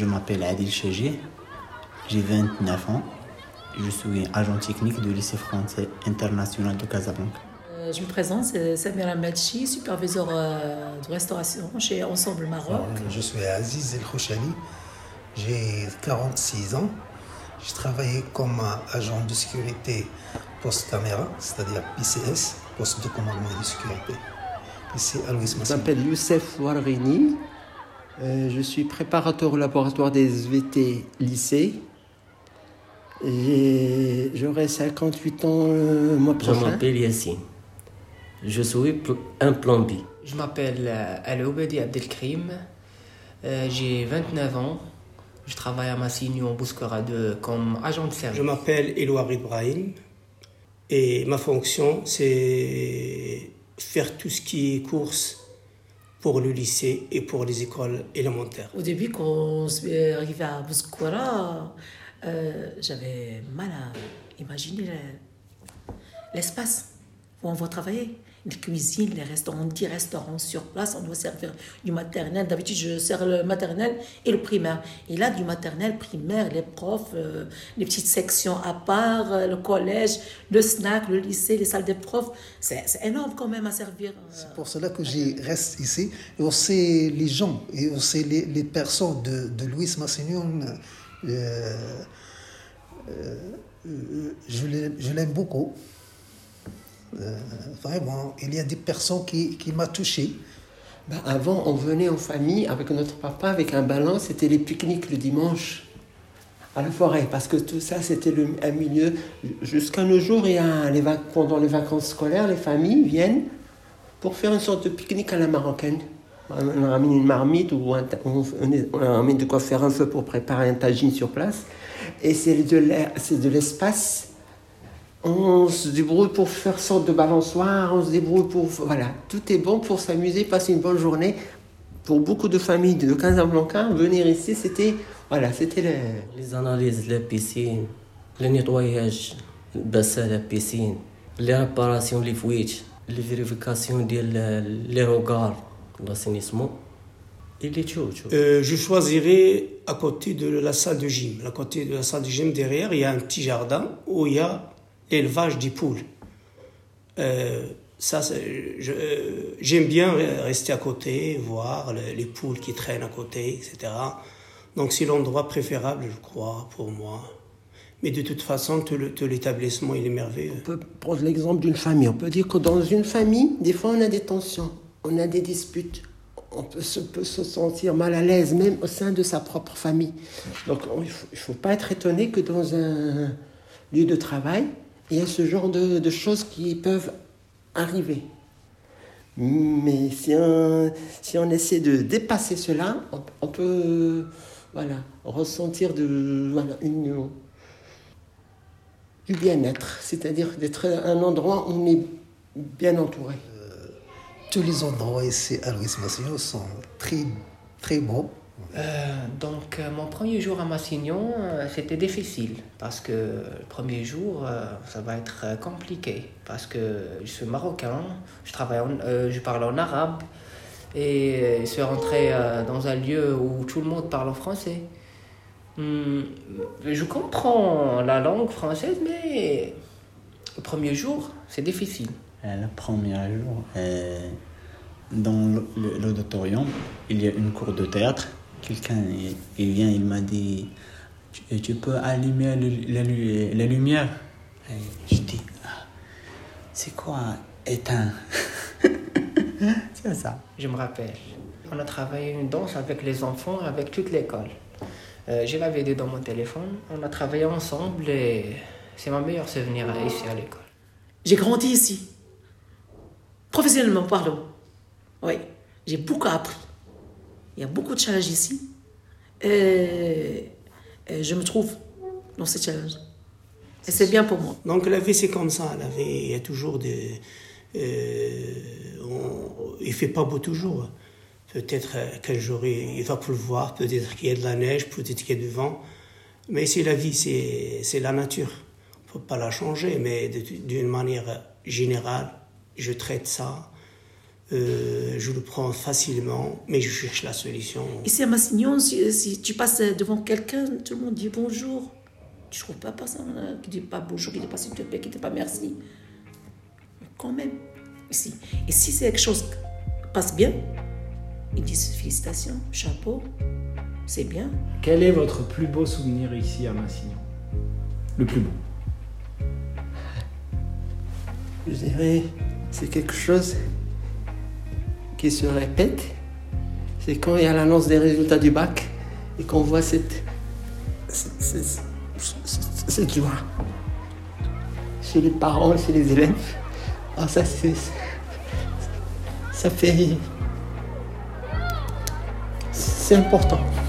Je m'appelle Adil Cheji, j'ai 29 ans. Je suis agent technique du lycée français international de Casablanca. Je me présente, c'est Samira Medchi, superviseur de restauration chez Ensemble Maroc. Je suis Aziz El Khouchani, j'ai 46 ans. Je travaillais comme agent de sécurité post-caméra, c'est-à-dire PCS, poste de commandement de sécurité. Ici à Louis Massi. Je m'appelle Youssef Warrini, je suis préparateur au laboratoire des SVT lycée. J'aurai 58 ans le mois prochain. Je m'appelle Yassine. Je suis un plombier. Je m'appelle Al-Oubedi Abdelkrim. J'ai 29 ans. Je travaille à Massignon, en Bouskara 2, comme agent de service. Je m'appelle Elouard Ibrahim et ma fonction, c'est faire tout ce qui est course pour le lycée et pour les écoles élémentaires. Au début, quand on est arrivé à Bouskara, j'avais mal à imaginer l'espace où on va travailler. Les cuisines, les restaurants, 10 restaurants sur place, on doit servir du maternel. D'habitude, je sers le maternel et le primaire. Et là, du maternel, primaire, les profs, les petites sections à part, le collège, le snack, le lycée, les salles des profs. C'est énorme quand même à servir. C'est pour cela que je reste ici. Et aussi les gens, et aussi les personnes de Louis Massignon, je l'aime beaucoup. Vraiment, il y a des personnes qui m'ont touché. Avant, on venait en famille avec notre papa, avec un ballon, c'était les pique-niques le dimanche à la forêt, parce que tout ça, c'était un milieu. Jusqu'à nos jours, pendant les vacances scolaires, les familles viennent pour faire une sorte de pique-nique à la marocaine. On ramène une marmite ou on ramène de quoi faire un feu pour préparer un tagine sur place. Et c'est de l'espace. On se débrouille pour faire sorte de balançoire, on se débrouille pour... Voilà, tout est bon pour s'amuser, passer une bonne journée. Pour beaucoup de familles de Casablanca, venir ici, c'était les analyses de la piscine, le nettoyage, le bassin de la piscine, les réparations des fouilles, les vérifications des regards, l'assainissement. Et les choses. Je choisirais à côté de la salle de gym. À côté de la salle de gym, derrière, il y a un petit jardin où il y a l'élevage des poules. J'aime bien rester à côté, voir les poules qui traînent à côté, etc. Donc c'est l'endroit préférable, je crois, pour moi. Mais de toute façon, tout l'établissement, il est merveilleux. On peut prendre l'exemple d'une famille. On peut dire que dans une famille, des fois, on a des tensions, on a des disputes. On peut se sentir mal à l'aise, même au sein de sa propre famille. Donc il ne faut pas être étonné que dans un lieu de travail, il y a ce genre de choses qui peuvent arriver. Mais si on essaie de dépasser cela, on peut ressentir du bien-être, c'est-à-dire d'être à un endroit où on est bien entouré. Tous les endroits ici à Louis Massignon sont très, très beaux. Donc, mon premier jour à Massignon, c'était difficile parce que le premier jour, ça va être compliqué parce que je suis marocain, je parle en arabe et je suis rentré dans un lieu où tout le monde parle en français. Je comprends la langue française, mais le premier jour, c'est difficile. Le premier jour, dans l'auditorium, il y a une cour de théâtre. Quelqu'un il vient, il m'a dit tu peux allumer la lumière. Et je dis c'est quoi éteint? C'est ça. Je me rappelle, on a travaillé une danse avec les enfants, avec toute l'école. J'ai la vidéo dans mon téléphone, on a travaillé ensemble et c'est mon meilleur souvenir ici à l'école. J'ai grandi ici. Professionnellement, pardon. Oui, j'ai beaucoup appris. Il y a beaucoup de challenges ici. Et je me trouve dans ces challenges. Et c'est bien pour moi. Donc la vie, c'est comme ça. La vie, il y a toujours il ne fait pas beau toujours. Peut-être qu'un jour, il va pleuvoir, peut-être qu'il y a de la neige, peut-être qu'il y a du vent. Mais c'est la vie, c'est la nature. On ne peut pas la changer, mais d'une manière générale, je traite ça Je le prends facilement, mais je cherche la solution. Ici à Massignon, si tu passes devant quelqu'un, tout le monde dit bonjour. Tu ne trouves pas personne qui ne dit pas bonjour, qui ne dit pas s'il te plaît, qui ne dit pas merci. Mais quand même, ici. Et si c'est quelque chose qui passe bien, ils disent félicitations, chapeau, c'est bien. Quel est votre plus beau souvenir ici à Massignon? Le plus beau? Je dirais, c'est quelque chose qui se répète. C'est quand il y a l'annonce des résultats du bac et qu'on voit cette joie chez les parents, chez les élèves. Alors ça fait... C'est important.